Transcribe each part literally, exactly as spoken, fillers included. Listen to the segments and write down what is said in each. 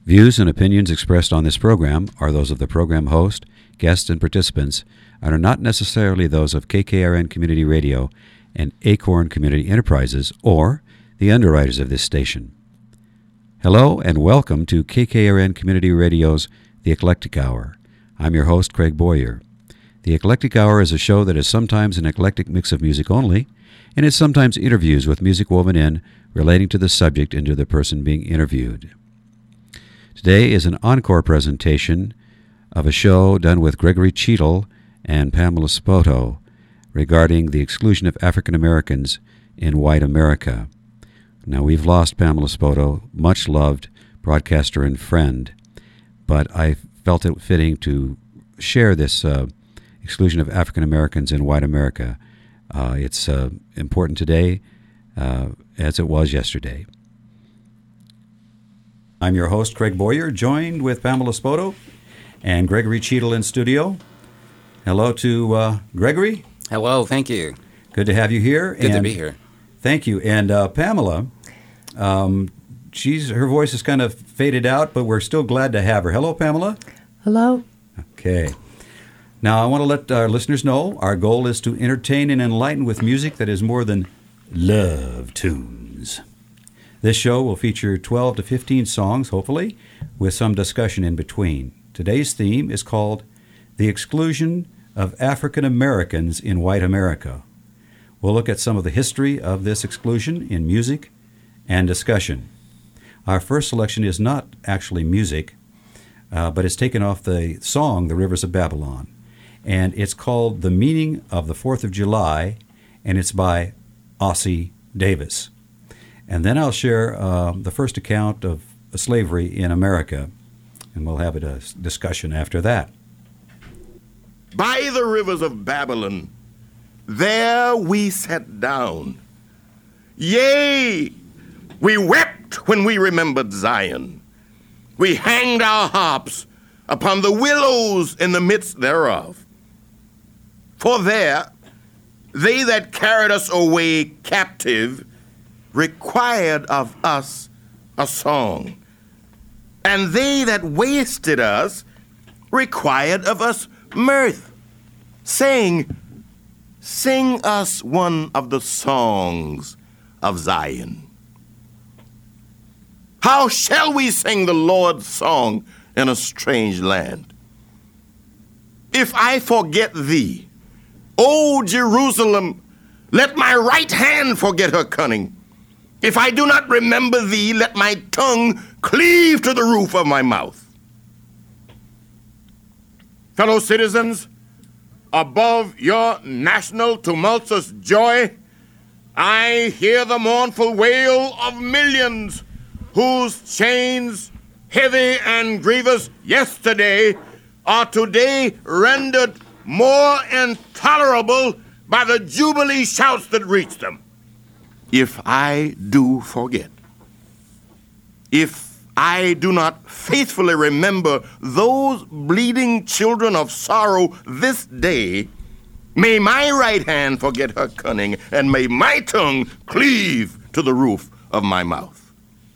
Views and opinions expressed on this program are those of the program host, guests, and participants, and are not necessarily those of K K R N Community Radio and Acorn Community Enterprises or the underwriters of this station. Hello and welcome to K K R N Community Radio's The Eclectic Hour. I'm your host, Craig Boyer. The Eclectic Hour is a show that is sometimes an eclectic mix of music only, and is sometimes interviews with music woven in relating to the subject and to the person being interviewed. Today is an encore presentation of a show done with Gregory Cheadle and Pamela Spoto regarding the exclusion of African Americans in white America. Now, we've lost Pamela Spoto, much loved broadcaster and friend, but I felt it fitting to share this uh, exclusion of African Americans in white America. Uh, it's uh, important today uh, as it was yesterday. I'm your host, Craig Boyer, joined with Pamela Spoto and Gregory Cheadle in studio. Hello to uh, Gregory. Hello, thank you. Good to have you here. Good and to be here. Thank you. And uh, Pamela, um, she's her voice is kind of faded out, but we're still glad to have her. Hello, Pamela. Hello. Okay. Now, I want to let our listeners know our goal is to entertain and enlighten with music that is more than love tunes. This show will feature twelve to fifteen songs, hopefully, with some discussion in between. Today's theme is called The Exclusion of African Americans in White America. We'll look at some of the history of this exclusion in music and discussion. Our first selection is not actually music, uh, but it's taken off the song The Rivers of Babylon. And it's called The Meaning of the Fourth of July, and it's by Ossie Davis. And then I'll share uh, the first account of slavery in America, and we'll have a discussion after that. By the rivers of Babylon, there we sat down. Yea, we wept when we remembered Zion. We hanged our harps upon the willows in the midst thereof. For there, they that carried us away captive required of us a song, and they that wasted us required of us mirth, saying, sing us one of the songs of Zion. How shall we sing the Lord's song in a strange land? If I forget thee, O Jerusalem, let my right hand forget her cunning. If I do not remember thee, let my tongue cleave to the roof of my mouth. Fellow citizens, above your national tumultuous joy, I hear the mournful wail of millions whose chains, heavy and grievous yesterday, are today rendered more intolerable by the jubilee shouts that reach them. If I do forget, if I do not faithfully remember those bleeding children of sorrow this day, may my right hand forget her cunning, and may my tongue cleave to the roof of my mouth.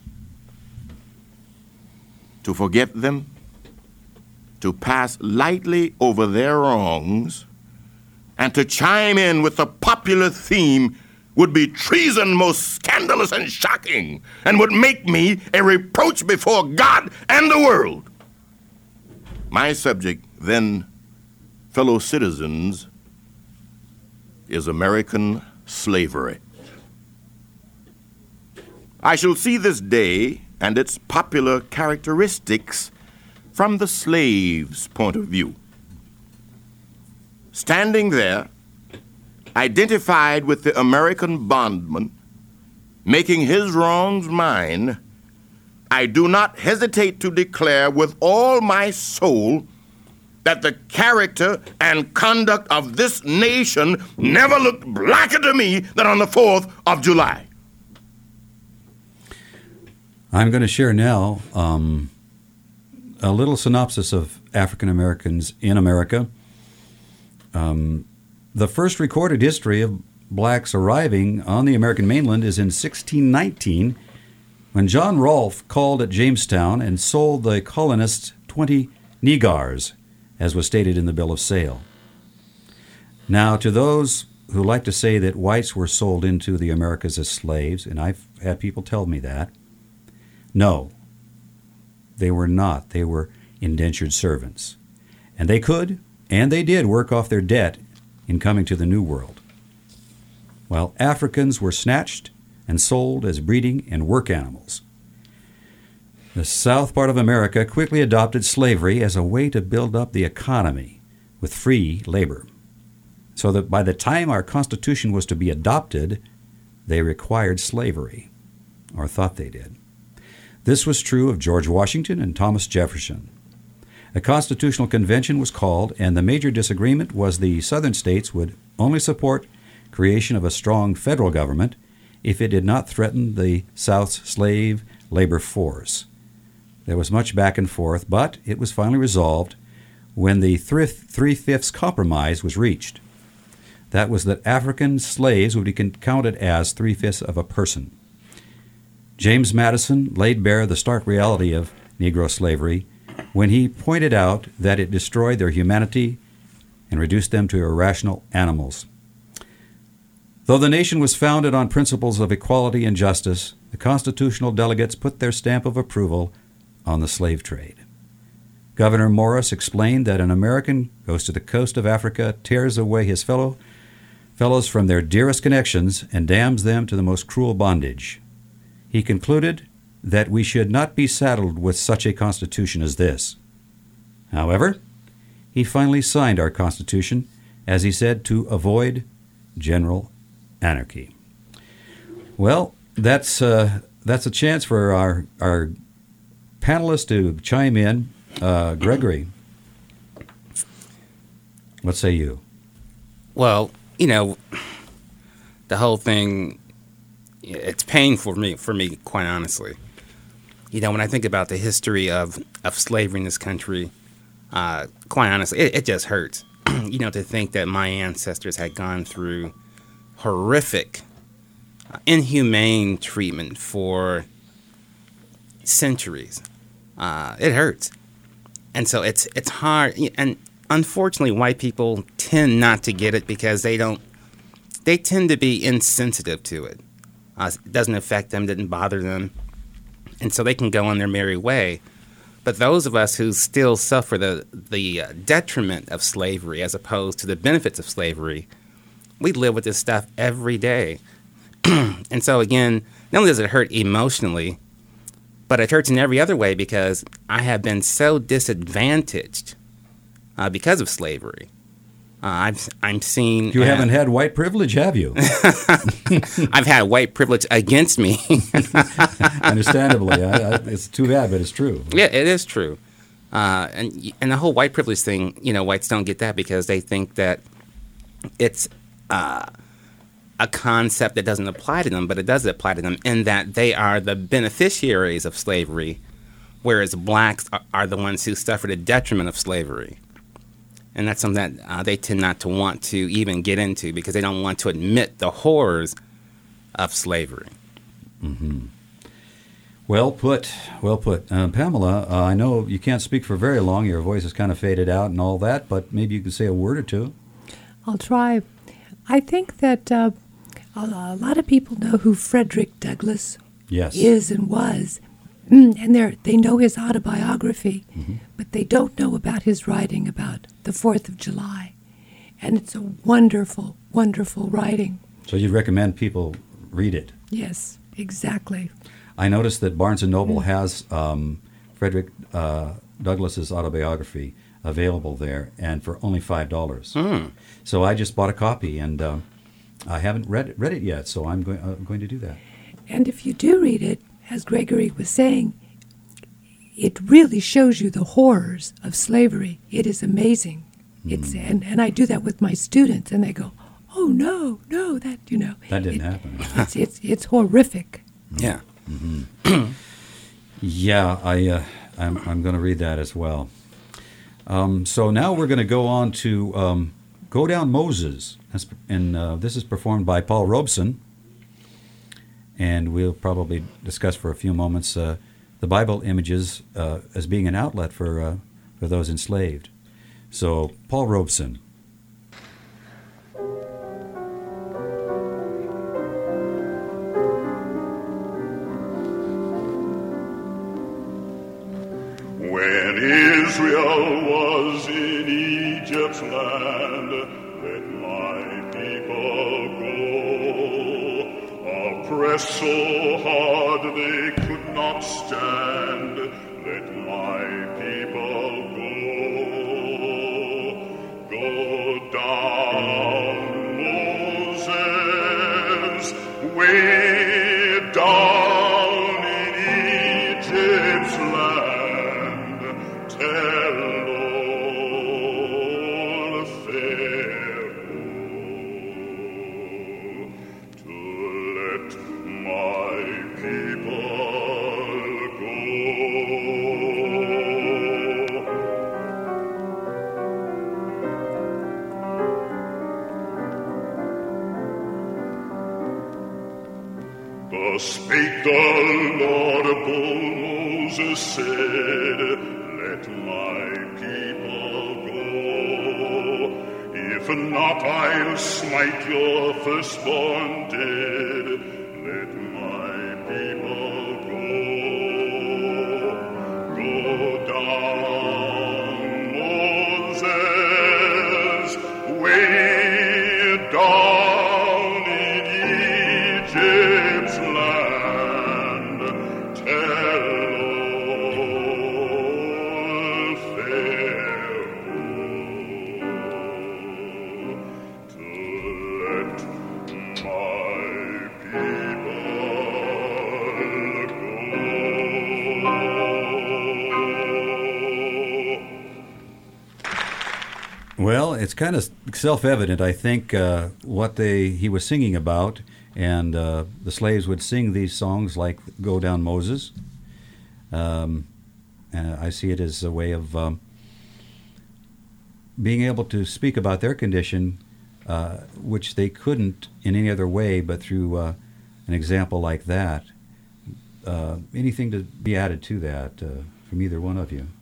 To forget them, to pass lightly over their wrongs, and to chime in with the popular theme would be treason most scandalous and shocking, and would make me a reproach before God and the world. My subject, then, fellow citizens, is American slavery. I shall see this day and its popular characteristics from the slave's point of view. Standing there, identified with the American bondman, making his wrongs mine, I do not hesitate to declare with all my soul that the character and conduct of this nation never looked blacker to me than on the fourth of July. I'm going to share now um, a little synopsis of African Americans in America. Um, the first recorded history of blacks arriving on the American mainland is in sixteen nineteen when John Rolfe called at Jamestown and sold the colonists twenty negars, as was stated in the bill of sale. Now, to those who like to say that whites were sold into the Americas as slaves, and I've had people tell me that, no, they were not. They were indentured servants. And they could, and they did, work off their debt in coming to the New World. While Africans were snatched and sold as breeding and work animals. The south part of America quickly adopted slavery as a way to build up the economy with free labor, so that by the time our Constitution was to be adopted, they required slavery, or thought they did. This was true of George Washington and Thomas Jefferson. A constitutional convention was called, and the major disagreement was the southern states would only support creation of a strong federal government if it did not threaten the South's slave labor force. There was much back and forth, but it was finally resolved when the Three-Fifths Compromise was reached. That was that African slaves would be counted as three-fifths of a person. James Madison laid bare the stark reality of Negro slavery when he pointed out that it destroyed their humanity and reduced them to irrational animals. Though the nation was founded on principles of equality and justice, the constitutional delegates put their stamp of approval on the slave trade. Gouverneur Morris explained that an American goes to the coast of Africa, tears away his fellow fellows from their dearest connections, and damns them to the most cruel bondage. He concluded that we should not be saddled with such a constitution as this. However, he finally signed our Constitution, as he said, to avoid general anarchy. Well, that's uh, that's a chance for our our panelists to chime in. Uh, Gregory, what say you? Well, you know, the whole thing, it's painful for me, for me, quite honestly. You know, when I think about the history of, of slavery in this country, uh, quite honestly, it, it just hurts. You know, to think that my ancestors had gone through horrific, uh, inhumane treatment for centuries. Uh, it hurts. And so it's it's hard. And unfortunately, white people tend not to get it because they don't, they tend to be insensitive to it. Uh, it doesn't affect them, didn't bother them. And so they can go on their merry way. But those of us who still suffer the, the uh, detriment of slavery as opposed to the benefits of slavery, we live with this stuff every day. And so, again, not only does it hurt emotionally, but it hurts in every other way because I have been so disadvantaged uh, because of slavery. Uh, I've, I'm seen... You uh, haven't had white privilege, have you? I've had white privilege against me. Understandably. I, I, it's too bad, but it's true. Yeah, it is true. Uh, and and the whole white privilege thing, you know, whites don't get that because they think that it's uh, a concept that doesn't apply to them, but it does apply to them in that they are the beneficiaries of slavery, whereas blacks are, are the ones who suffer the detriment of slavery. And that's something that uh, they tend not to want to even get into because they don't want to admit the horrors of slavery. Mm-hmm. Well put, well put. Uh, Pamela, uh, I know you can't speak for very long. Your voice is kind of faded out and all that, but maybe you can say a word or two. I'll try. I think that uh, a lot of people know who Frederick Douglass yes. is and was. And they they know his autobiography, mm-hmm. but they don't know about his writing about the fourth of July. And it's a wonderful, wonderful writing. So you'd recommend people read it? Yes, exactly. I noticed that Barnes and Noble mm-hmm. has um, Frederick uh, Douglass's autobiography available there, and for only five dollars. Mm. So I just bought a copy, and uh, I haven't read it, read it yet, so I'm going, uh, going to do that. And if you do read it, as Gregory was saying, it really shows you the horrors of slavery. It is amazing. Mm. It's and, and I do that with my students, and they go, "Oh no, no, that you know that didn't it, happen." It's it's it's horrific. Yeah, mm-hmm. yeah. I uh, I'm I'm going to read that as well. Um, so now we're going to go on to um, "Go Down Moses," and uh, this is performed by Paul Robeson. and we'll probably discuss for a few moments uh, the Bible images uh, as being an outlet for uh, for those enslaved. So, Paul Robeson. When Israel was in Egypt's land, let my people go. Oppressed so hard they could not stand, let my people go. Go down, Moses, way down in Egypt's land. Tell old Pharaoh to let my people go. Thus spake the Lord, bold Moses said, let my people go. If not, I'll smite your firstborn dead. Let my people go. Go down, Moses, way down in Egypt's land. Tell Well, it's kind of self-evident, I think, uh, what they he was singing about, and uh, the slaves would sing these songs like "Go Down, Moses." Um, uh, I see it as a way of um, being able to speak about their condition, uh, which they couldn't in any other way but through uh, an example like that. Uh, anything to be added to that uh, from either one of you?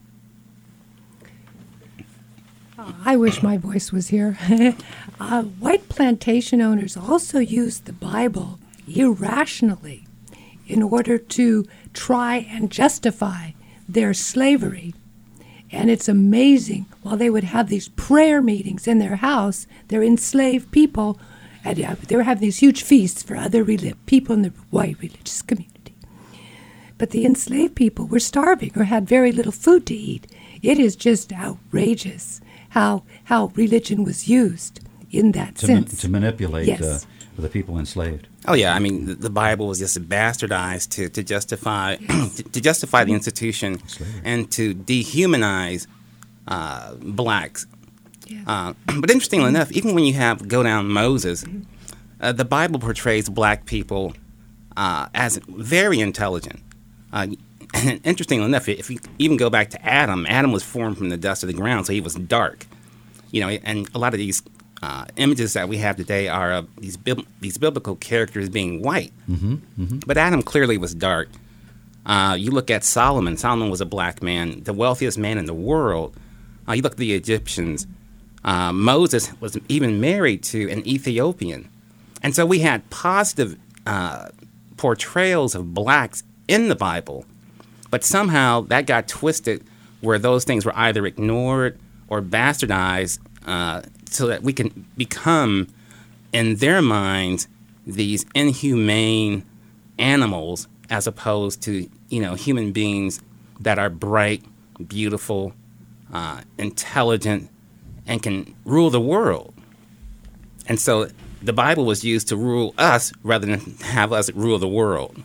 I wish my voice was here. uh, white plantation owners also used the Bible irrationally in order to try and justify their slavery. And it's amazing, while they would have these prayer meetings in their house, their enslaved people, and uh, they were having these huge feasts for other reli- people in the white religious community. But the enslaved people were starving or had very little food to eat. It is just outrageous how how religion was used in that to sense. Ma- to manipulate yes. uh, the people enslaved. Oh yeah, I mean the, the Bible was just bastardized to to justify to, to justify the institution Slavery. and to dehumanize uh, blacks. Yes. Uh, but interestingly enough, even when you have Go Down Moses, uh, the Bible portrays black people uh, as very intelligent. Uh, and interestingly enough, if you even go back to Adam, Adam was formed from the dust of the ground, so he was dark. You know, and a lot of these uh, images that we have today are of these bib- these biblical characters being white. Mm-hmm, mm-hmm. But Adam clearly was dark. Uh, you look at Solomon. Solomon was a black man, the wealthiest man in the world. Uh, you look at the Egyptians. Uh, Moses was even married to an Ethiopian. And so we had positive uh, portrayals of blacks in the Bible. But somehow that got twisted where those things were either ignored or bastardized uh, so that we can become, in their minds, these inhumane animals as opposed to, you know, human beings that are bright, beautiful, uh, intelligent, and can rule the world. And so the Bible was used to rule us rather than have us rule the world.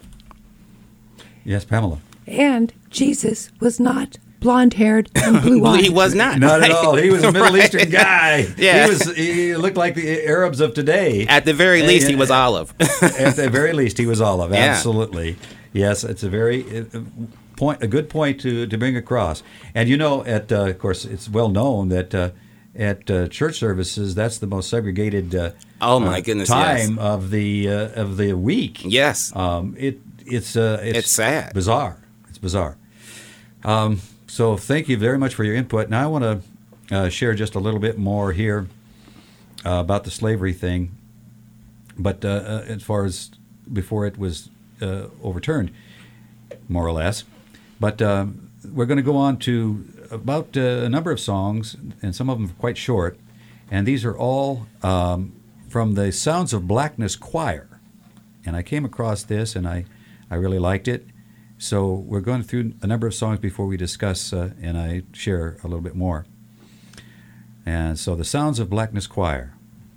Yes, Pamela. And Jesus was not blonde-haired and blue-eyed. He was not. Not at all. He was a Middle Right. Eastern guy. Yeah. He was. He looked like the Arabs of today. At the very least, he was olive. At the very least, he was olive. Yeah. Absolutely. Yes, it's a very uh, point, a good point to, to bring across. And you know, at uh, of course, it's well known that uh, at uh, church services, that's the most segregated uh, Oh my uh, goodness! time Yes. of the uh, of the week. Yes. Um, it it's uh, it's, It's sad. bizarre. It's bizarre. Um, so thank you very much for your input. Now I want to uh, share just a little bit more here uh, about the slavery thing, but uh, uh, as far as before it was uh, overturned, more or less. But um, we're going to go on to about uh, a number of songs, and some of them are quite short, and these are all um, from the Sounds of Blackness Choir. And I came across this, and I, I really liked it. So we're going through a number of songs before we discuss, uh, and I share a little bit more. And so the Sounds of Blackness Choir.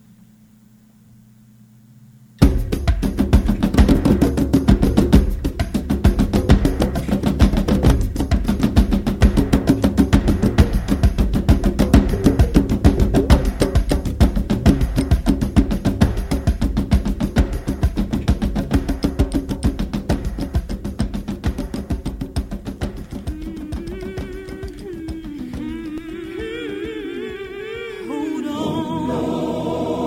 Hold on.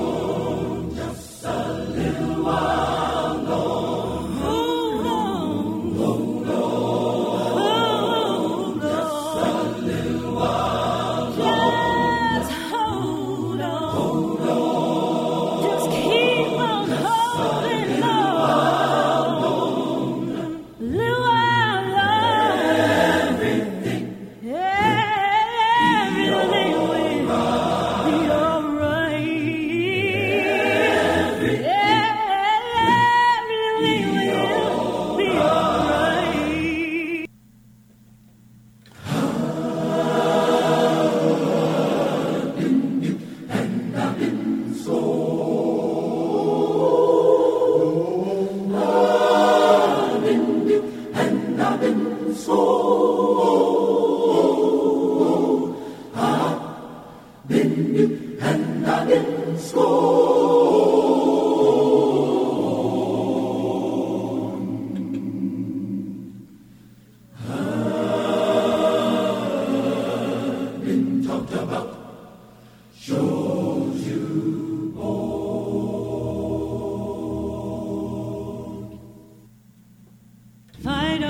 Fight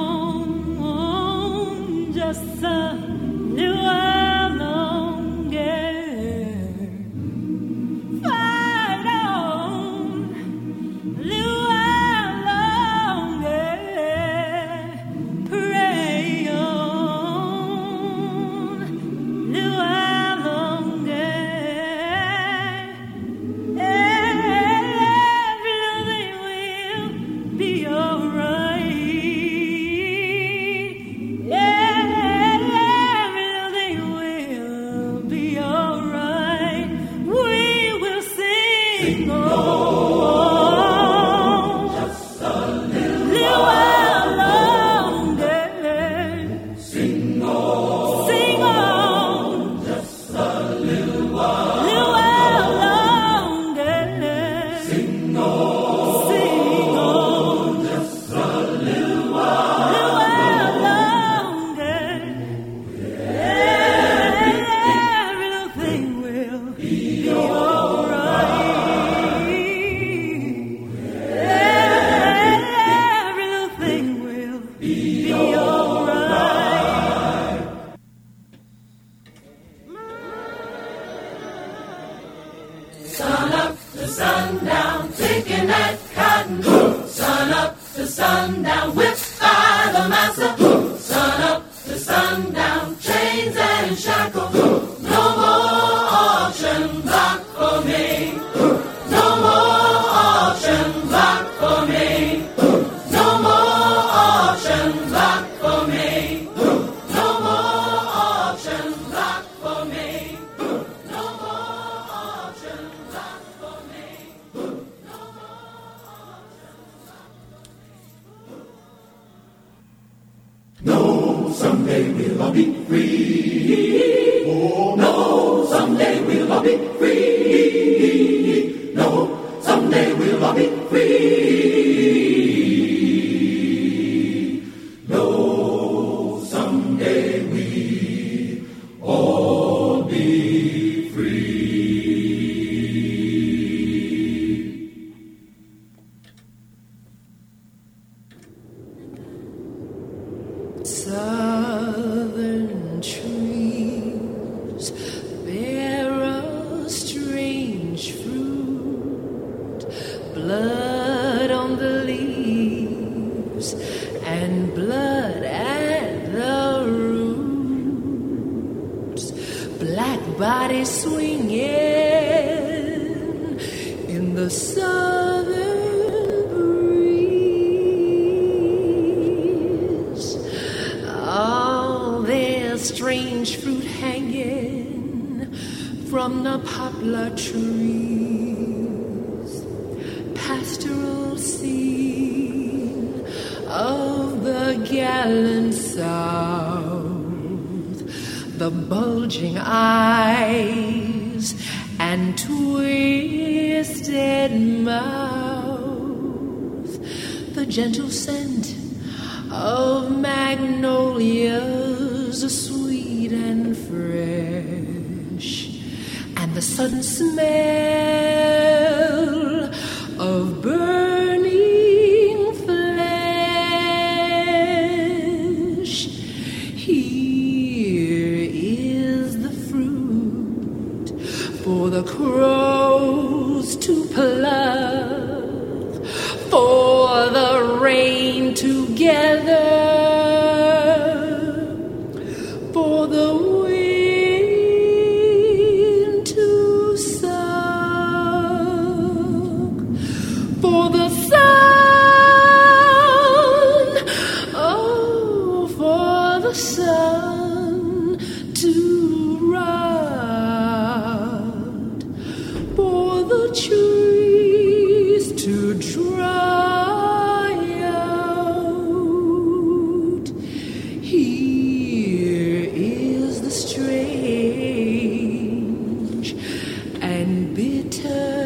on, just a little while longer. Fight on, a little while longer. Pray on, a little while longer. Everything will be alright. Sundown, taking that cotton. Sun up to sundown, whipped by the massa. Sun up to sundown, chains and shackles. No more auction block for me. No more auction block for me. No more auction block for me. No more auction block for me. No more auction block for me. No, someday we'll all be free. Oh, no, someday we'll all be free. No, someday we'll all be free. No, someday we'll all be Southern trees bear a strange fruit, blood on the leaves and blood at the roots, black bodies swinging in the southern strange fruit hanging from the poplar trees, pastoral scene of the gallant South, the bulging eyes and twisted mouth, the gentle scent of magnolias, sweet and fresh, and the sudden smell of burning flesh. Here is the fruit for the crows to pluck, for the rain to gather, for the wind to suck, for the sun, oh, for the sun to rot, for the trees to dry out. Here is the strange and bitter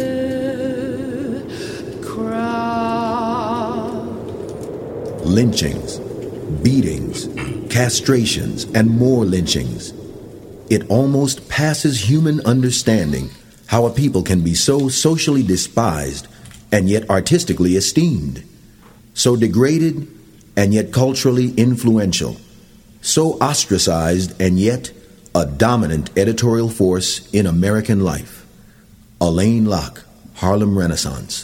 crop. Lynchings, beatings, castrations, and more lynchings. It almost passes human understanding how a people can be so socially despised and yet artistically esteemed, so degraded and yet culturally influential, so ostracized and yet a dominant editorial force in American life. Alain Locke, Harlem Renaissance.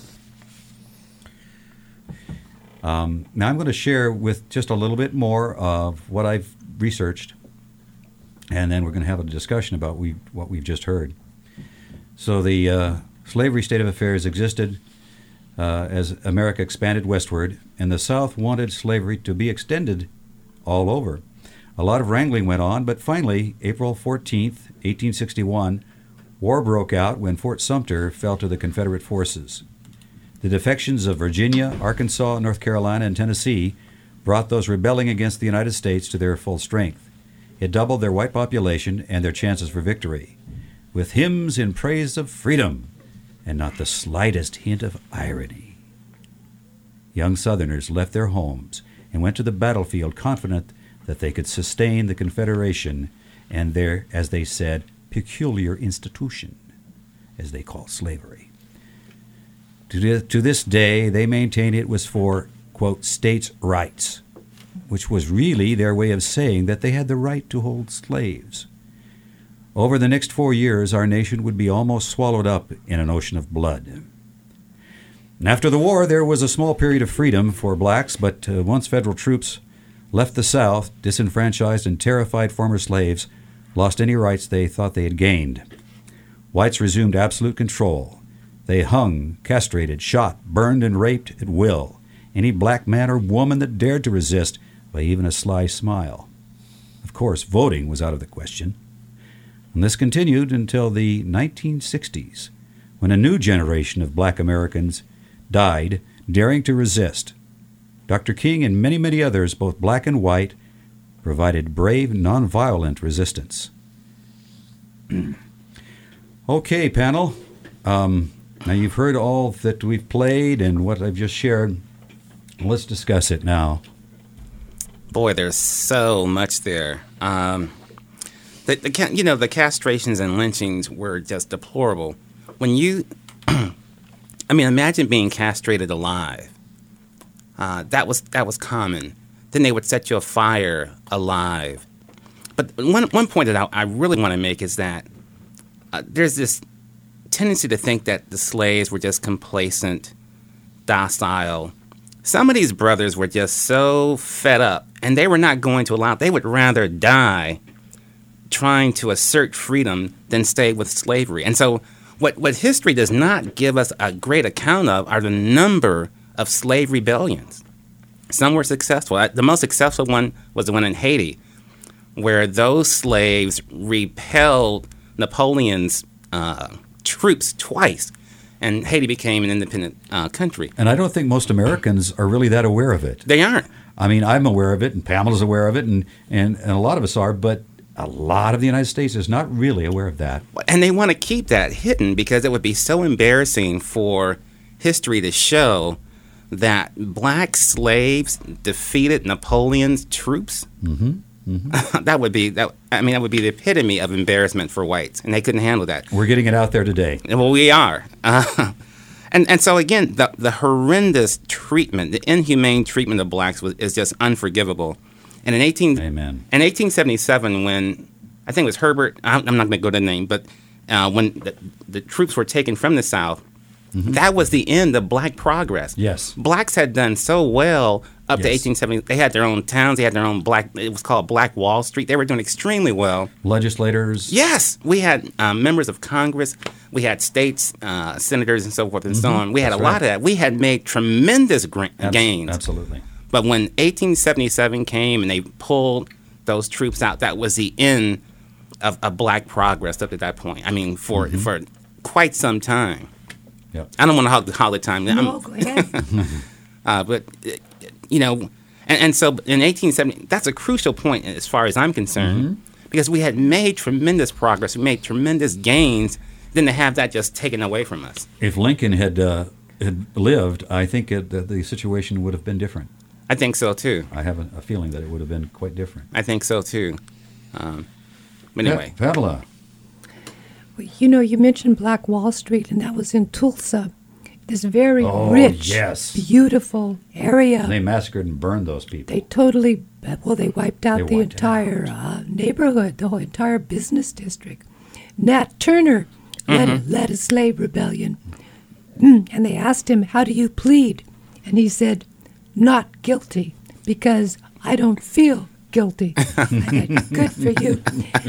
Um, now I'm going to share with just a little bit more of what I've researched, and then we're going to have a discussion about we, what we've just heard. So the uh, slavery state of affairs existed uh, as America expanded westward, and the South wanted slavery to be extended all over. A lot of wrangling went on, but finally, April fourteenth, eighteen sixty-one, war broke out when Fort Sumter fell to the Confederate forces. The defections of Virginia, Arkansas, North Carolina, and Tennessee brought those rebelling against the United States to their full strength. It doubled their white population and their chances for victory, with hymns in praise of freedom and not the slightest hint of irony. Young Southerners left their homes and went to the battlefield confident that they could sustain the Confederation and their, as they said, peculiar institution, as they call slavery. To, to this day, they maintain it was for, quote, states' rights, which was really their way of saying that they had the right to hold slaves. Over the next four years, our nation would be almost swallowed up in an ocean of blood. And after the war, there was a small period of freedom for blacks, but uh, once federal troops left the South, disenfranchised and terrified former slaves lost any rights they thought they had gained. Whites resumed absolute control. They hung, castrated, shot, burned, and raped at will any black man or woman that dared to resist by even a sly smile. Of course, voting was out of the question. And this continued until the nineteen sixties, when a new generation of black Americans died daring to resist. Doctor King and many, many others, both black and white, provided brave, nonviolent resistance. Okay, panel. Um, now you've heard all that we've played and what I've just shared. Let's discuss it now. Boy, there's so much there. Um, the, the you know the castrations and lynchings were just deplorable. When you, I mean, imagine being castrated alive. Uh, that was that was common. then they would set you afire alive. But one one point that I, I really want to make is that uh, there's this tendency to think that the slaves were just complacent, docile. Some of these brothers were just so fed up, and they were not going to allow, they would rather die trying to assert freedom than stay with slavery. And so what, what history does not give us a great account of are the number of slave rebellions. Some were successful. The most successful one was the one in Haiti, where those slaves repelled Napoleon's uh, troops twice, and Haiti became an independent uh, country. And I don't think most Americans are really that aware of it. They aren't. I mean, I'm aware of it, and Pamela's aware of it, and, and, and a lot of us are, but a lot of the United States is not really aware of that. And they want to keep that hidden because it would be so embarrassing for history to show that black slaves defeated Napoleon's troops. Mm-hmm. Mm-hmm. that would be that. I mean, that would be the epitome of embarrassment for whites, and they couldn't handle that. We're getting it out there today. Well, we are, uh, and and so again, the the horrendous treatment, the inhumane treatment of blacks was is just unforgivable. And in eighteen Amen. in eighteen seventy-seven, when I think it was Herbert, I'm, I'm not going to go to the name, but uh, when the, the troops were taken from the South. Mm-hmm. That was the end of black progress. Yes. Blacks had done so well up yes. to eighteen seventy. They had their own towns. They had their own black, it was called Black Wall Street. They were doing extremely well. Legislators. Yes. We had um, members of Congress. We had states, uh, senators, and so forth and mm-hmm. so on. We had That's a right. lot of that. We had made tremendous gra- Abs- gains. Absolutely. But when eighteen seventy-seven came and they pulled those troops out, that was the end of, of black progress up to that point. I mean, for, mm-hmm. for quite some time. Yep. I don't want to hog the holiday time. No, go ahead. uh, but, you know, and, and so in eighteen seventy, that's a crucial point as far as I'm concerned, mm-hmm. because we had made tremendous progress. We made tremendous gains. Then to have that just taken away from us. If Lincoln had uh, had lived, I think it, the, the situation would have been different. I think so, too. I have a, a feeling that it would have been quite different. I think so, too. Um, but anyway. Pa- Pamela. Well, you know, you mentioned Black Wall Street, and that was in Tulsa. This very oh, rich, yes. beautiful area. They massacred and burned those people. They totally, well, they wiped out They the wiped entire uh, neighborhood, the whole entire business district. Nat Turner led, Mm-hmm. led a slave rebellion. Mm, and they asked him, how do you plead? And he said, not guilty, because I don't feel guilty. I thought, good for you.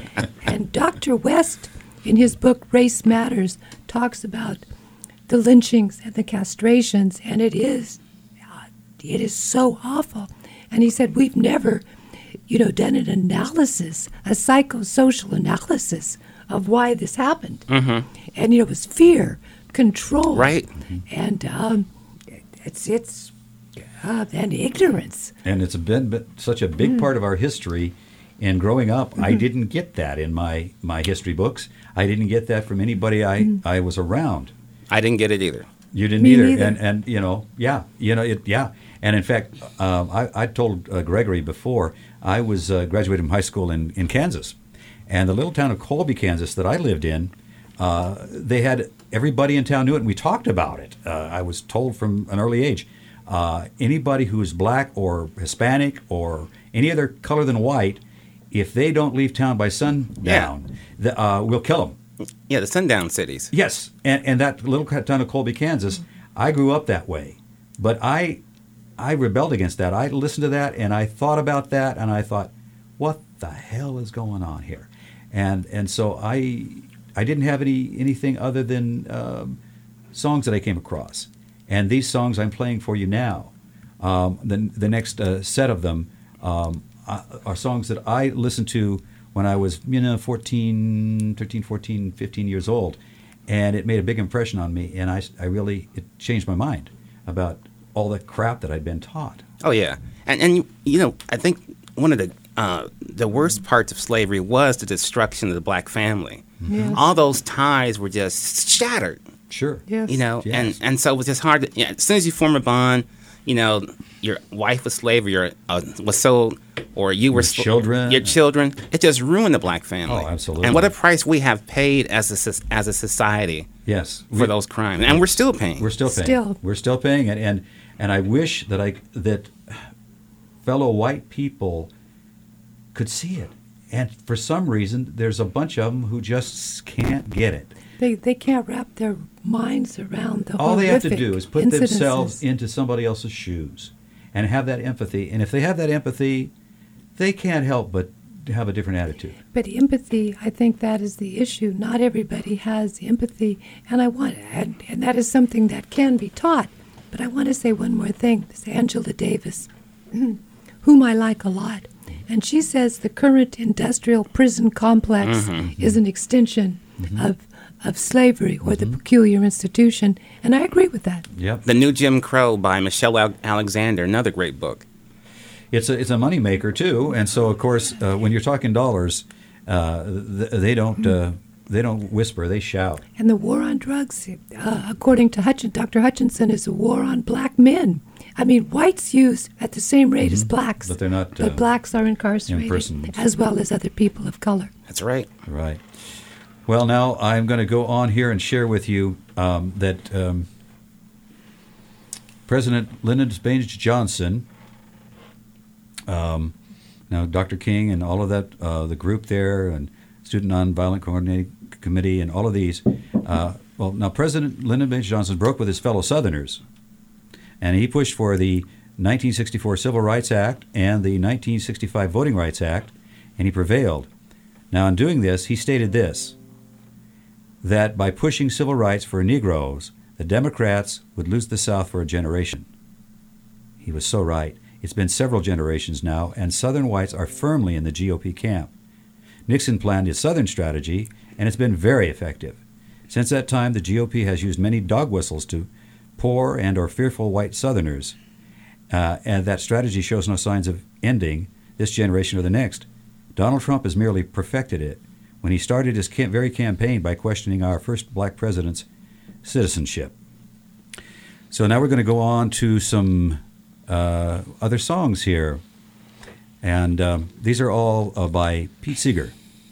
And Doctor West, in his book Race Matters, talks about the lynchings and the castrations, and it is, uh, it is so awful. And he said, we've never, you know, done an analysis, a psychosocial analysis of why this happened. Mm-hmm. And you know, it was fear, control, Right. and um, it's it's uh, and ignorance. And it's been but such a big mm. part of our history. And growing up, mm-hmm. I didn't get that in my, my history books. I didn't get that from anybody I, mm. I was around. I didn't get it either. You didn't Me either. neither. And, and, you know, yeah, you know, it, yeah. And in fact, um, I, I told uh, Gregory before, I was uh, graduated from high school in, in Kansas. And the little town of Colby, Kansas that I lived in, uh, they had, everybody in town knew it, and we talked about it. Uh, I was told from an early age, uh, anybody who is black or Hispanic or any other color than white, if they don't leave town by sundown, Yeah. the, uh, we'll kill them. Yeah, the sundown cities. Yes, and and that little town of Colby, Kansas, I grew up that way, but I I rebelled against that. I listened to that, and I thought about that, and I thought, what the hell is going on here? And and so I I didn't have any anything other than um, songs that I came across, and these songs I'm playing for you now, um, the the next uh, set of them um, are songs that I listened to when I was, you know, fourteen, thirteen, fourteen, fifteen years old. And it made a big impression on me. And I, I really, it changed my mind about all the crap that I'd been taught. Oh, yeah. And, and you, you know, I think one of the uh, the worst parts of slavery was the destruction of the black family. Yes. All those ties were just shattered. Sure. Yes. You know, Yes. and, and so it was just hard to, yeah, as soon as you form a bond, you know, your wife was slave or your, uh, was sold, or you were Your children. your children, it just ruined the black family. Oh, absolutely. And what a price we have paid as a soc- as a society Yes. for We- those crimes, and we're still paying. We're still paying. Still. We're still paying. And, and, and I wish that I, that fellow white people could see it. And for some reason, there's a bunch of them who just can't get it. They they can't wrap their minds around the All they have to horrific do is put incidences. themselves into somebody else's shoes and have that empathy. And if they have that empathy, they can't help but have a different attitude. But empathy, I think that is the issue. Not everybody has empathy, and I want, and, and that is something that can be taught. But I want to say one more thing. This is Angela Davis, whom I like a lot, and she says the current industrial prison complex Mm-hmm. is an extension Mm-hmm. of of slavery or the peculiar institution, and I agree with that. Yep. The New Jim Crow by Michelle Al- Alexander, another great book. It's a it's a moneymaker too, and so of course uh, when you're talking dollars, uh, th- they don't uh, they don't whisper, they shout. And the war on drugs, uh, according to Hutchin, Doctor Hutchinson, is a war on black men. I mean, whites use at the same rate as blacks, But they're not, But uh, blacks are incarcerated imprisoned. as well as other people of color. That's right. Right. Well, now I'm going to go on here and share with you um, that um, President Lyndon Baines Johnson, um, now Doctor King and all of that, uh, the group there, and Student Nonviolent Coordinating Committee, and all of these. Uh, well, now President Lyndon Baines Johnson broke with his fellow Southerners, and he pushed for the nineteen sixty-four Civil Rights Act and the nineteen sixty-five Voting Rights Act, and he prevailed. Now, in doing this, he stated this, that by pushing civil rights for Negroes, the Democrats would lose the South for a generation. He was so right. It's been several generations now, and Southern whites are firmly in the G O P camp. Nixon planned his Southern strategy, and it's been very effective. Since that time, the G O P has used many dog whistles to poor and or fearful white Southerners, uh, and that strategy shows no signs of ending this generation or the next. Donald Trump has merely perfected it when he started his cam- very campaign by questioning our first black president's citizenship. So now we're going to go on to some uh, other songs here. And um, these are all uh, by Pete Seeger.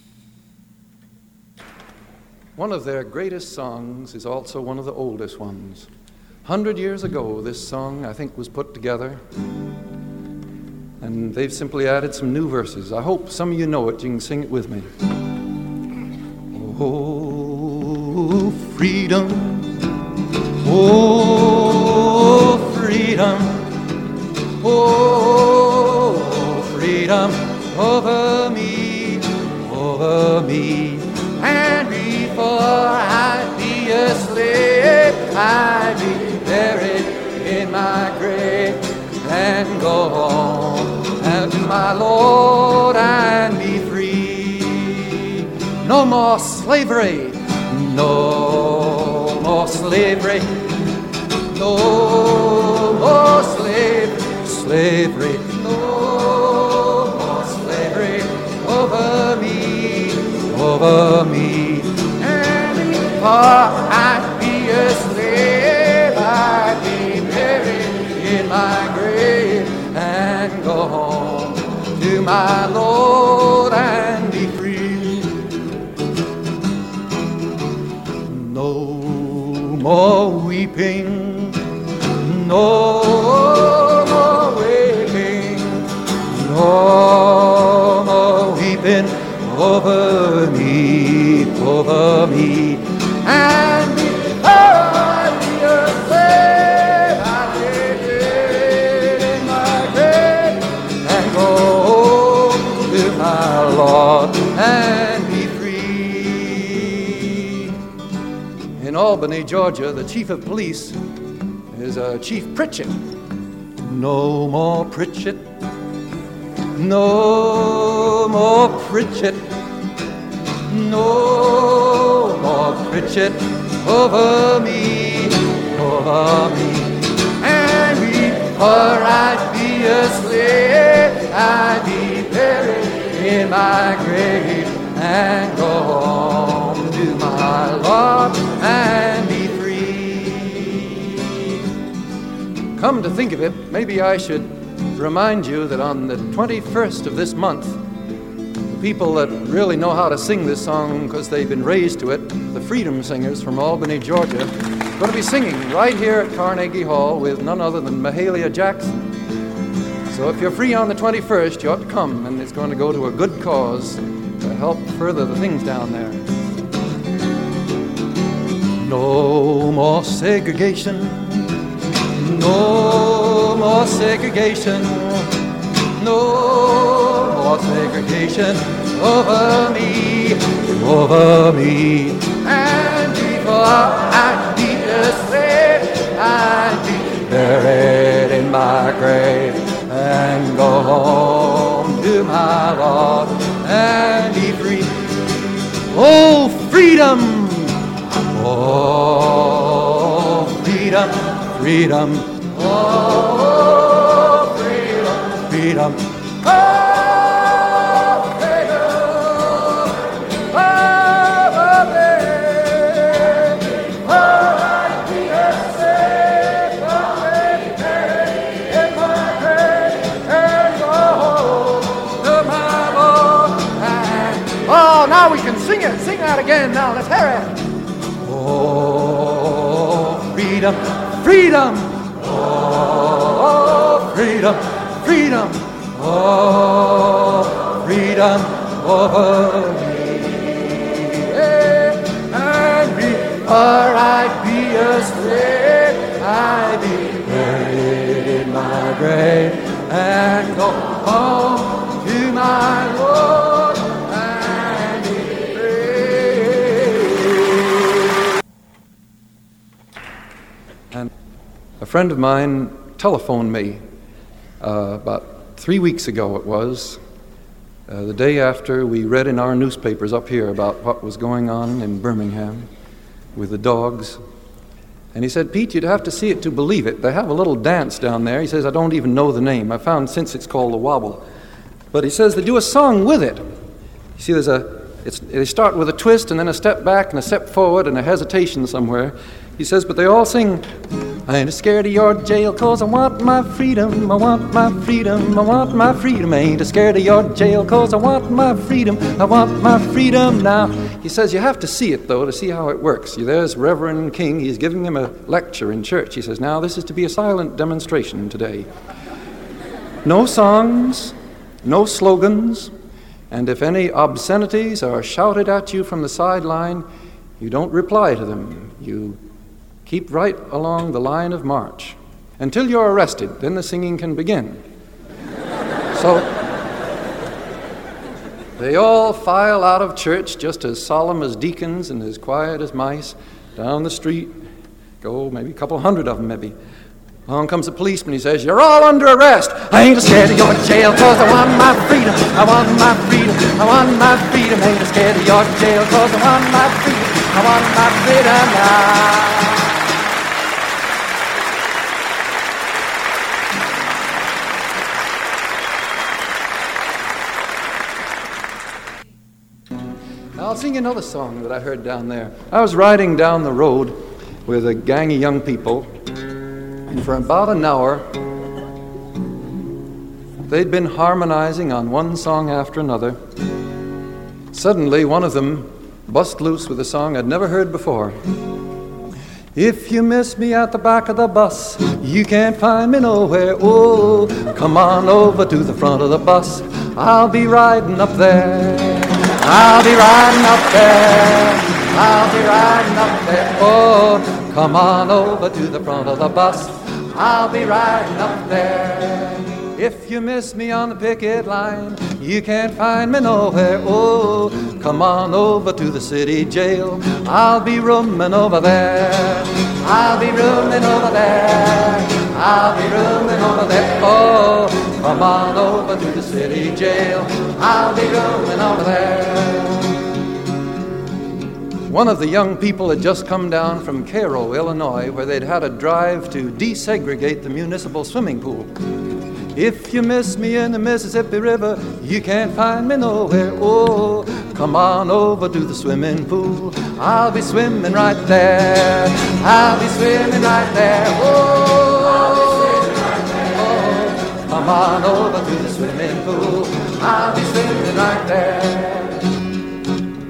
One of their greatest songs is also one of the oldest ones. Hundred years ago, this song, I think, was put together. And they've simply added some new verses. I hope some of you know it. You can sing it with me. Oh, freedom, oh, freedom, oh, freedom over me, over me. And before I'd be a slave, I'd be buried in my grave and go home and to my Lord and be free. No more slavery, no more slavery, no more slave, slavery, no more slavery over me, over me. And before I'd be a slave, I'd be buried in my grave and go home to my Lord and be free. No more weeping, no more weeping, no more weeping over me, over me. And before I be a slave, I lay dead in my grave and go home to my Lord and be free. In Albany, Georgia, the chief of police is uh, Chief Pritchett. No more Pritchett, no more Pritchett, no more Pritchett over me, over me. And before I'd be a slave, I'd be buried in my grave and go home to my Lord and be free. Come to think of it, maybe I should remind you that on the twenty-first of this month, the people that really know how to sing this song because they've been raised to it, the Freedom Singers from Albany, Georgia, are going to be singing right here at Carnegie Hall with none other than Mahalia Jackson. So if you're free on the twenty-first, you ought to come, and it's going to go to a good cause to help further the things down there. No more segregation, no more segregation, no more segregation over me, over me. And before I'd be asleep, I'd be buried in my grave and go home to my Lord and be free. Oh, freedom! Oh, freedom, freedom, oh, freedom, freedom, oh, freedom, oh, baby, oh, I'd be a safe in my grave and go home to my Lord. And, oh, now we can sing it, sing that again now, let's hear it. Oh, freedom, freedom, oh, freedom, freedom, oh, freedom over me. And before I'd be a slave, I'd be buried in my grave and go home to my Lord and be And a friend of mine telephoned me uh, about three weeks ago it was, uh, the day after we read in our newspapers up here about what was going on in Birmingham with the dogs. And he said, Pete, you'd have to see it to believe it. They have a little dance down there. He says, I don't even know the name. I found since it's called the Wobble. But he says they do a song with it. You see, there's a, it's, they start with a twist and then a step back and a step forward and a hesitation somewhere. He says, but they all sing, I ain't scared of your jail, cause I want my freedom, I want my freedom, I want my freedom. I ain't scared of your jail, cause I want my freedom, I want my freedom now. He says, you have to see it, though, to see how it works. There's Reverend King, he's giving him a lecture in church. He says, now this is to be a silent demonstration today. No songs, no slogans, and if any obscenities are shouted at you from the sideline, you don't reply to them. You keep right along the line of march until you're arrested. Then the singing can begin. So they all file out of church just as solemn as deacons and as quiet as mice down the street. Go maybe a couple hundred of them maybe. Along comes the policeman. He says, you're all under arrest. I ain't scared of your jail cause I want my freedom. I want my freedom. I want my freedom. I ain't scared of your jail cause I want my freedom. I want my freedom now. I'll sing another song that I heard down there. I was riding down the road with a gang of young people, and for about an hour, they'd been harmonizing on one song after another. Suddenly, one of them bust loose with a song I'd never heard before. If you miss me at the back of the bus, you can't find me nowhere. Oh, come on over to the front of the bus. I'll be riding up there. I'll be riding up there. I'll be riding up there. Oh, come on over to the front of the bus. I'll be riding up there. If you miss me on the picket line, you can't find me nowhere. Oh, come on over to the city jail. I'll be rooming over there. I'll be rooming over there. I'll be rooming over there. Oh, come on over to the city jail. I'll be rooming over there. One of the young people had just come down from Cairo, Illinois, where they'd had a drive to desegregate the municipal swimming pool. If you miss me in the Mississippi River, you can't find me nowhere. Oh, come on over to the swimming pool. I'll be swimming right there. I'll be swimming right there. Oh, I'll be swimming right there. Oh, come on over to the swimming pool. I'll be swimming right there.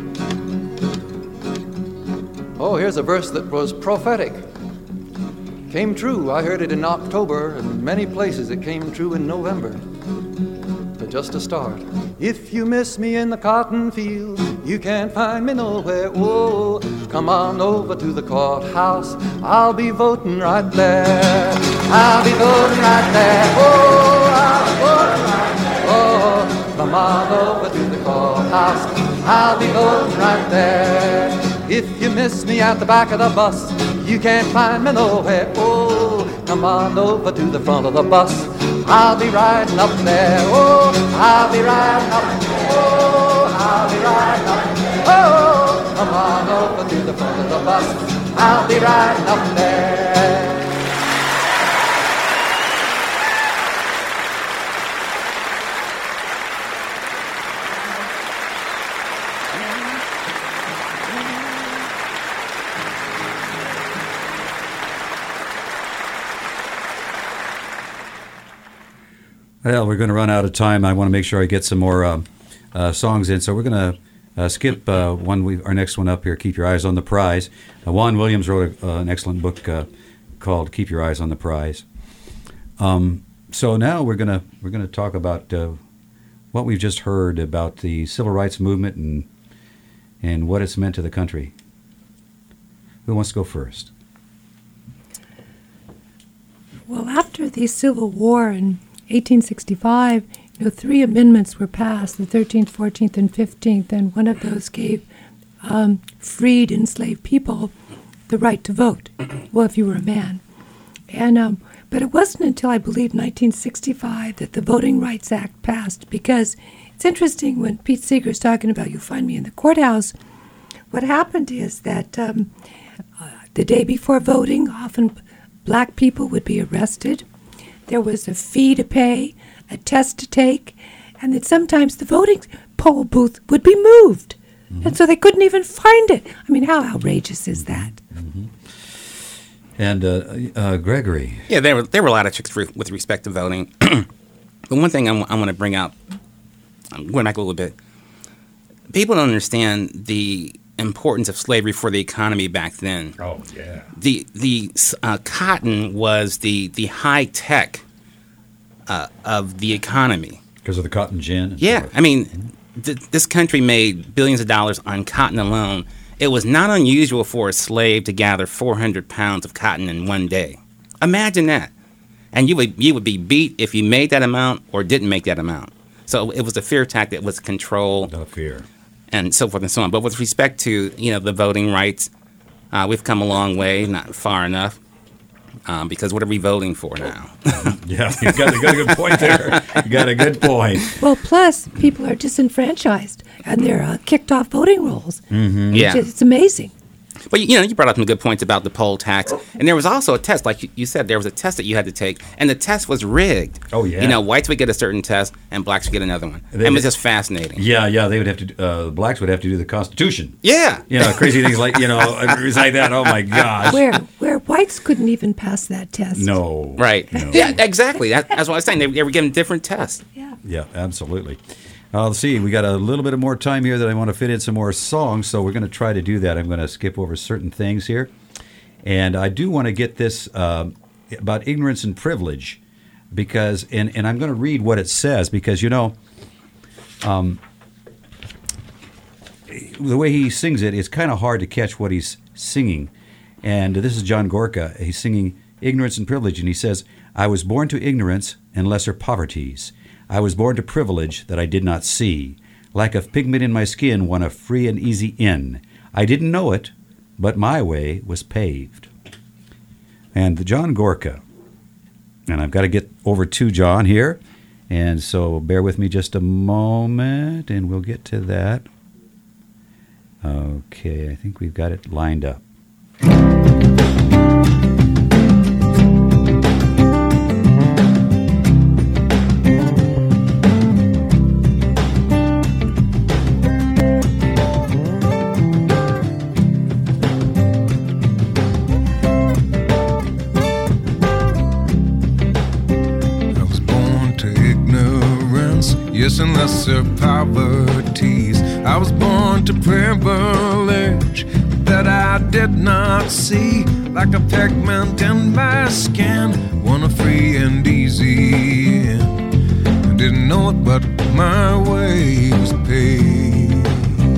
Oh, here's a verse that was prophetic. came true. I heard it in October, and many places it came true in November. But just to start, if you miss me in the cotton field, you can't find me nowhere. Oh, come on over to the courthouse. I'll be voting right there. I'll be voting right there. Oh, I'll be voting right there. Oh, come on over to the courthouse. I'll be voting right there. If you miss me at the back of the bus, you can't find me nowhere. Oh, come on over to the front of the bus. I'll be riding up there. Oh, I'll be riding up there. Oh, I'll be riding up there. Oh, come on over to the front of the bus. I'll be riding up there. Well, we're going to run out of time. I want to make sure I get some more uh, uh, songs in, so we're going to uh, skip uh, one. We, our next one up here. Keep Your Eyes on the Prize. Uh, Juan Williams wrote a, uh, an excellent book uh, called "Keep Your Eyes on the Prize." Um, so now we're going to we're going to talk about uh, what we've just heard about the civil rights movement and and what it's meant to the country. Who wants to go first? Well, after the Civil War in eighteen sixty-five, you know, three amendments were passed, the thirteenth, fourteenth, and fifteenth, and one of those gave um, freed enslaved people the right to vote, well, if you were a man. And um, but it wasn't until, I believe, nineteen sixty-five that the Voting Rights Act passed, because it's interesting when Pete Seeger's talking about "You'll Find Me in the Courthouse," what happened is that um, uh, the day before voting, often black people would be arrested. There was a fee to pay, a test to take, and that sometimes the voting poll booth would be moved. Mm-hmm. And so they couldn't even find it. I mean, how outrageous is that? Mm-hmm. And uh, uh, Gregory. Yeah, there were there were a lot of tricks for, with respect to voting. But one thing I, w- I want to bring out, I'm going back a little bit. People don't understand the importance of slavery for the economy back then. Oh, yeah. The the uh, cotton was the the high tech uh, of the economy. Because of the cotton gin? Yeah. Forth. I mean, th- this country made billions of dollars on cotton alone. It was not unusual for a slave to gather four hundred pounds of cotton in one day. Imagine that. And you would you would be beat if you made that amount or didn't make that amount. So it was a fear tactic. It was control. The fear. And so forth and so on. But with respect to, you know, the voting rights, uh, we've come a long way, not far enough, um, because what are we voting for now? Yeah, you got, you got a good point there. You got a good point. Well, plus, people are disenfranchised, and they're uh, kicked off voting rolls. Mm-hmm. Yeah. It's amazing. But, you know, you brought up some good points about the poll tax. And there was also a test, like you said, there was a test that you had to take, and the test was rigged. Oh, yeah. You know, whites would get a certain test, and blacks would get another one. They, and it was just fascinating. Yeah, yeah, they would have to, uh, the blacks would have to do the Constitution. Yeah. You know, crazy things like, you know, recite that, oh my gosh. Where where whites couldn't even pass that test. No. Right. No. Yeah, exactly. That, that's what I was saying. They, they were given different tests. Yeah. Yeah, absolutely. Uh, let's see, we got a little bit more time here that I want to fit in some more songs, so we're going to try to do that. I'm going to skip over certain things here. And I do want to get this uh, about ignorance and privilege, because, and, and I'm going to read what it says, because, you know, um, the way he sings it, it's kind of hard to catch what he's singing. And this is John Gorka. He's singing ignorance and privilege, and he says, "I was born to ignorance and lesser poverties. I was born to privilege that I did not see. Lack of pigment in my skin won a free and easy in. I didn't know it, but my way was paved." And the John Gorka. And I've got to get over to John here. And so bear with me just a moment, and we'll get to that. Okay, I think we've got it lined up. Yes, and lesser poverties. I was born to privilege that I did not see. like a pigment in my skin. Wanna free and easy. I didn't know it, but my way was paved.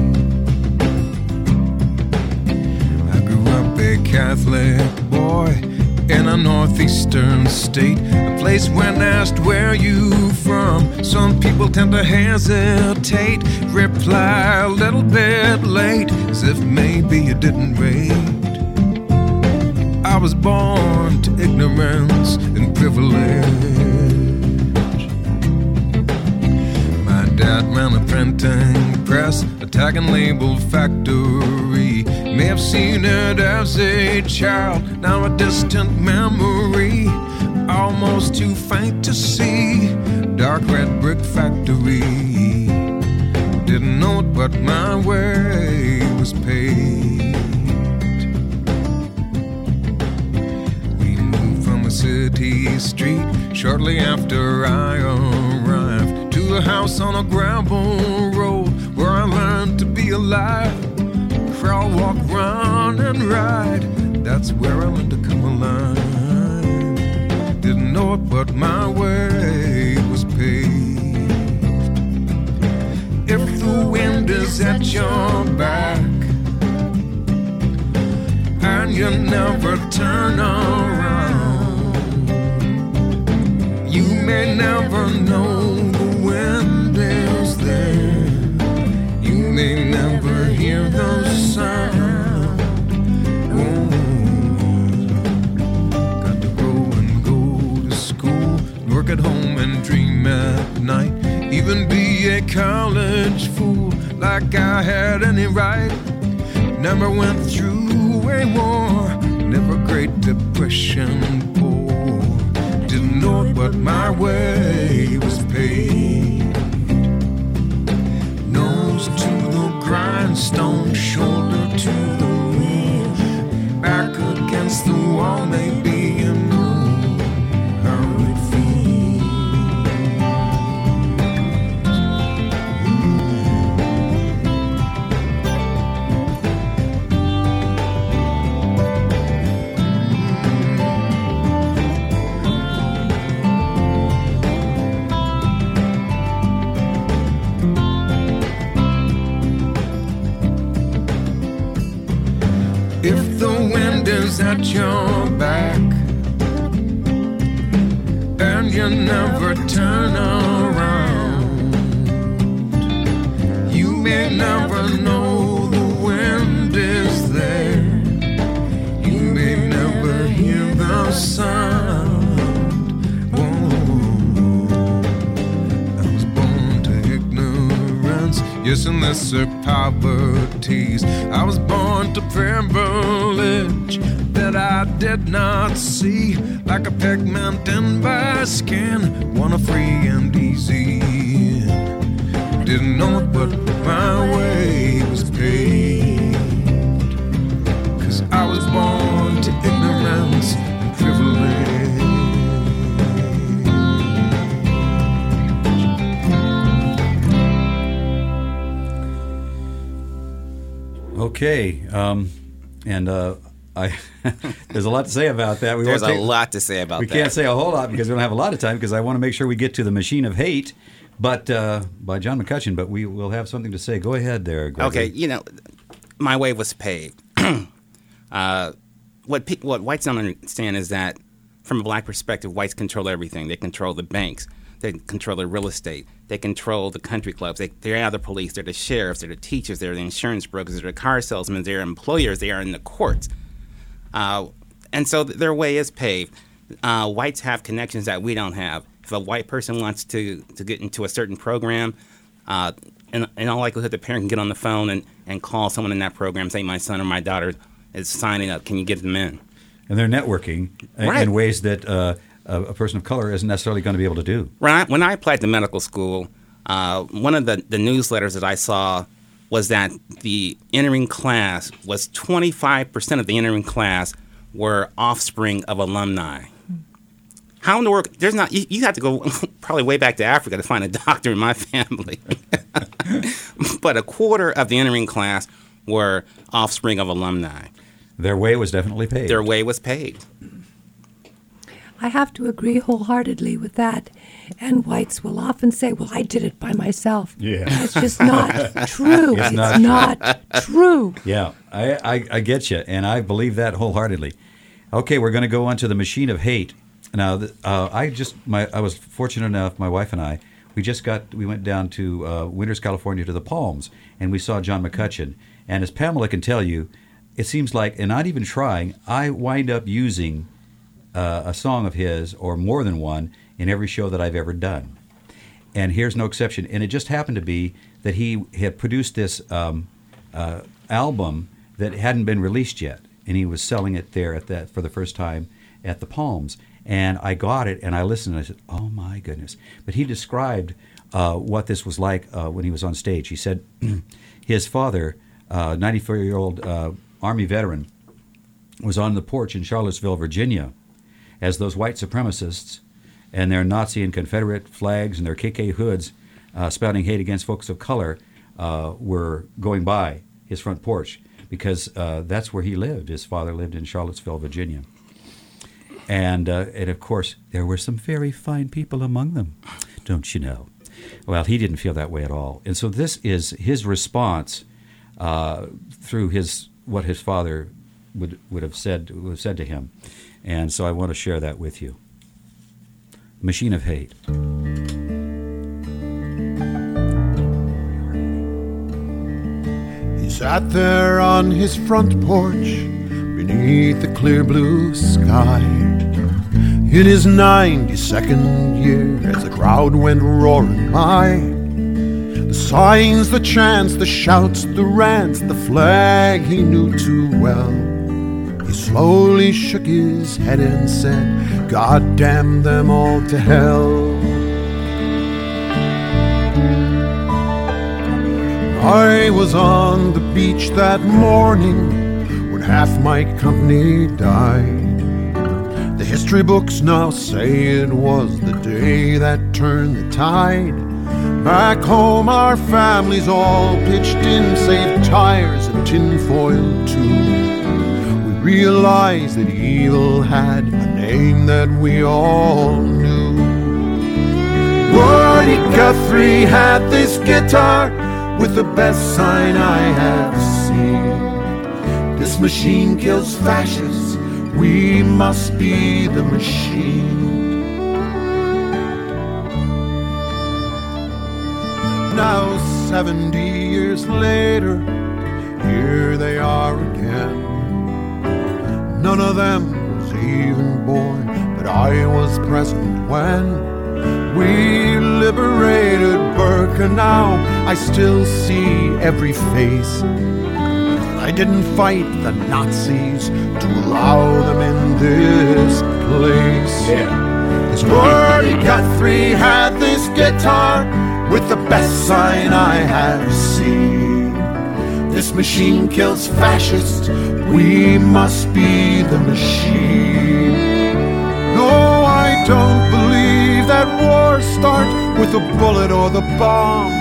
I grew up a Catholic boy in a northeastern state, a place when asked where you from, some people tend to hesitate, reply a little bit late, as if maybe you didn't rate. I was born to ignorance and privilege. My dad ran a printing press, a tag and label factory. May have seen it as a child, now a distant memory, almost too faint to see. Dark red brick factory, didn't know it, but my way was paved. We moved from a city street shortly after I arrived to a house on a gravel road where I learned to be alive. Crawl, walk, run, and ride, that's where I learned to come alive. Didn't know it, but my way was paved. If the wind is at your back and you never turn around, you may never know the wind is there. You may never hear the sound. Oh. Got to grow and go to school, work at home and dream at night, even be a college fool like I had any right. Never went through a war, never Great Depression poor. Didn't know it, but my way was paved. Nose to the grindstone, shoulder to the wheel, back against the wall, maybe you know how it feels. If the wind is at your back and you never turn around, you may never know the wind is there. You may never hear the sound. Whoa. I was born to ignorance, yes, and lesser poverties. I was born to privilege that I did not see, like a pigment in my skin, wanna free and easy. Didn't know it, but my way was paved. Cause I was born to ignorance and privilege. Okay, um, and uh, I there's a lot to say about that. We There's won't a take- lot to say about we that. can't say a whole lot because we don't have a lot of time because I want to make sure we get to the Machine of Hate, but uh, by John McCutcheon. But we will have something to say. Go ahead there, Gregory. Okay, you know, my way was paved. uh, what pe- what whites don't understand is that, from a black perspective, whites control everything. They control the banks. They control the real estate. They control the country clubs. They, they're the police. They're the sheriffs. They're the teachers. They're the insurance brokers. They're the car salesmen. They're employers. They are in the courts. Uh, and so th- their way is paved. Uh, whites have connections that we don't have. If a white person wants to, to get into a certain program, uh, in, in all likelihood, the parent can get on the phone and, and call someone in that program, say, my son or my daughter is signing up. Can you get them in? And they're networking in- Right. in ways that uh, a a person of color isn't necessarily going to be able to do. When I, when I applied to medical school, uh, one of the, the newsletters that I saw was that the entering class was twenty-five percent of the entering class were offspring of alumni. How in the world? There's not. You, you have to go probably way back to Africa to find a doctor in my family. But a quarter of the entering class were offspring of alumni. Their way was definitely paid. Their way was paid. I have to agree wholeheartedly with that. And whites will often say, well, I did it by myself. Yeah. That's just not true. It's It's, not not, true. Yeah, I, I, I get you, and I believe that wholeheartedly. Okay, we're going to go on to the Machine of Hate. Now, uh, I just my I was fortunate enough, my wife and I, we just got we went down to uh, Winters, California, to the Palms, and we saw John McCutcheon. And as Pamela can tell you, it seems like, and not even trying, I wind up using uh, a song of his or more than one in every show that I've ever done. And here's no exception. And it just happened to be that he had produced this um, uh, album that hadn't been released yet, and he was selling it there at that for the first time at the Palms. And I got it, and I listened, and I said, oh, my goodness. But he described uh, what this was like uh, when he was on stage. He said his father, uh, ninety-four-year-old uh, Army veteran, was on the porch in Charlottesville, Virginia, as those white supremacists and their Nazi and Confederate flags and their K K hoods uh, spouting hate against folks of color uh, were going by his front porch, because uh, that's where he lived. His father lived in Charlottesville, Virginia. And, uh, and of course, there were some very fine people among them, don't you know? Well, he didn't feel that way at all. And so this is his response uh, through his what his father would, would have said would have said to him. And so I want to share that with you. Machine of Hate. He sat there on his front porch beneath the clear blue sky in his ninety-second year as the crowd went roaring by. The signs, the chants, the shouts, the rants, the flag he knew too well. He slowly shook his head and said, God damn them all to hell. I was on the beach that morning when half my company died. The history books now say it was the day that turned the tide. Back home our families all pitched in, save tires and tinfoil too. We realized that evil had a name that we all knew. Woody Guthrie had this guitar with the best sign I have seen. This machine kills fascists, we must be the machine. Now seventy years later, here they are again. None of them was even born, but I was present when we liberated Birkenau. I still see every face. I didn't fight the Nazis to allow them in this place. Yeah. This Woody Guthrie had this guitar with the best sign I have seen. This machine kills fascists, we must be the machine. No, I don't believe that wars start with the bullet or the bomb.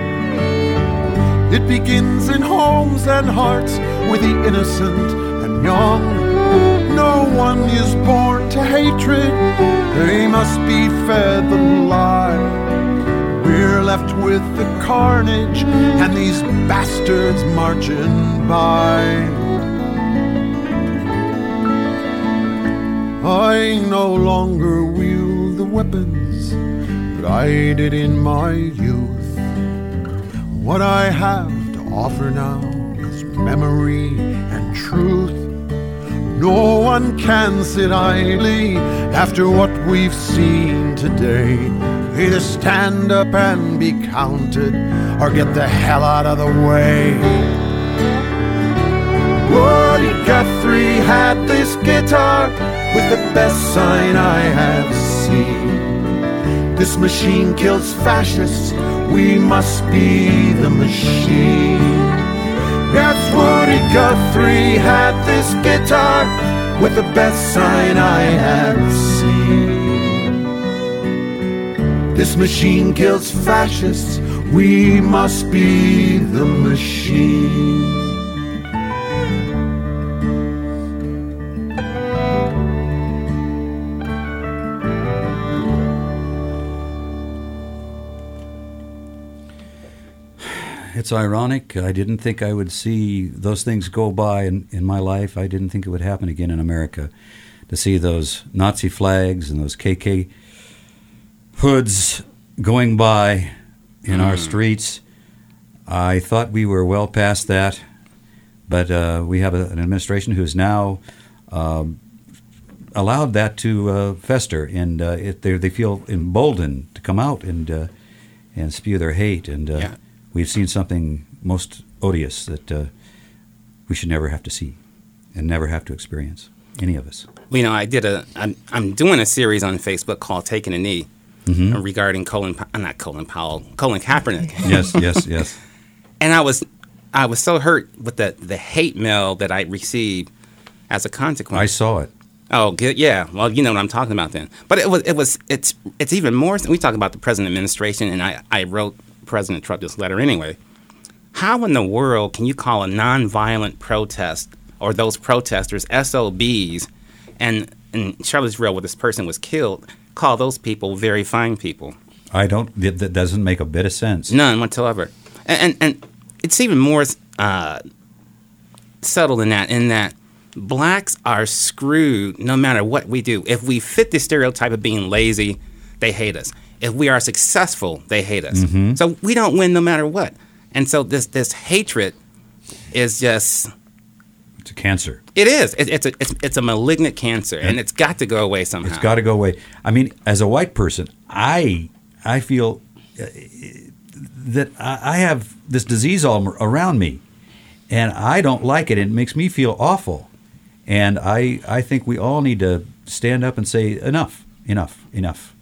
It begins in homes and hearts with the innocent and young. No one is born to hatred, they must be fed the lie. We're left with the carnage and these bastards marching by. I no longer wield the weapons that I did in my youth. What I have to offer now is memory and truth. No one can sit idly after what we've seen today. Either stand up and be counted or get the hell out of the way. Woody Guthrie had this guitar with the best sign I have seen. This machine kills fascists, we must be the machine. Yes, Woody Guthrie had this guitar with the best sign I have seen. This machine kills fascists, we must be the machine. it's ironic. I didn't think I would see those things go by in, in my life. I didn't think it would happen again in America, to see those Nazi flags and those K K hoods going by in mm. our streets. I thought we were well past that, but uh, we have a, an administration who's now um, allowed that to uh, fester, and uh, it, they, they feel emboldened to come out and uh, and spew their hate. And uh, yeah. we've seen something most odious that uh, we should never have to see and never have to experience, any of us. Well, you know, I did a. I'm, I'm doing a series on Facebook called "Taking a Knee" mm-hmm. regarding Colin, uh, not Colin Powell, Colin Kaepernick. Yes, yes, yes. And I was, I was so hurt with the the hate mail that I received as a consequence. I saw it. Oh, good. Yeah. Well, you know what I'm talking about then. But it was, it was, it's, it's even more. We talk about the present administration, and I, I wrote President Trump this letter anyway. How in the world can you call a nonviolent protest or those protesters S O Bs, and in Charlottesville, where this person was killed, call those people very fine people? I don't. That doesn't make a bit of sense. None whatsoever. And and, and it's even more uh, subtle than that. In that. Blacks are screwed no matter what we do. If we fit the stereotype of being lazy, they hate us. If we are successful, they hate us. Mm-hmm. So we don't win no matter what. And so this this hatred is just... It's a cancer. It is. It, it's, a, it's, it's a malignant cancer, and, and it's got to go away somehow. It's got to go away. I mean, as a white person, I I feel uh, that I have this disease all around me, and I don't like it. It makes me feel awful. And I, I think we all need to stand up and say, enough, enough, enough.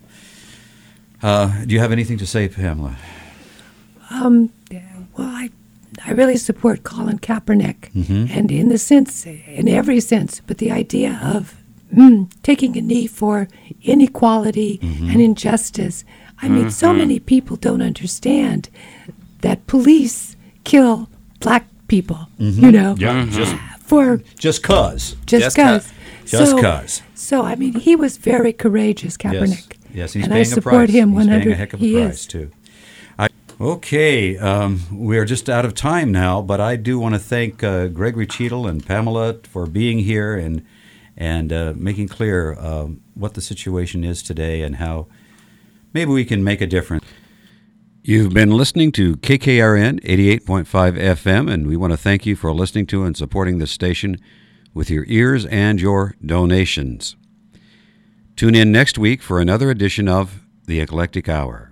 Uh, do you have anything to say, Pamela? Um, well, I, I really support Colin Kaepernick. Mm-hmm. And in the sense, in every sense, but the idea of mm, taking a knee for inequality mm-hmm. and injustice. I mean, mm-hmm. so many people don't understand that police kill black people, mm-hmm. you know. Yeah, mm-hmm. just... For just cause. Just cause. Just so, cause. So, I mean, he was very courageous, Kaepernick. Yes, yes he's and paying I support a price. him one He's hundred paying a heck of a he price, is. too. I, okay, um, we are just out of time now, but I do want to thank uh, Gregory Cheadle and Pamela for being here and, and uh, making clear um, what the situation is today and how maybe we can make a difference. You've been listening to K K R N eighty-eight point five F M, and we want to thank you for listening to and supporting this station with your ears and your donations. Tune in next week for another edition of The Eclectic Hour.